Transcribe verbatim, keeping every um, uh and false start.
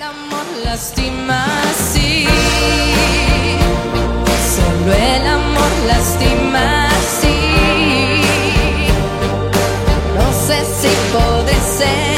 El amor lastima, sí. Solo el amor lastima, sí. No sé si puede ser.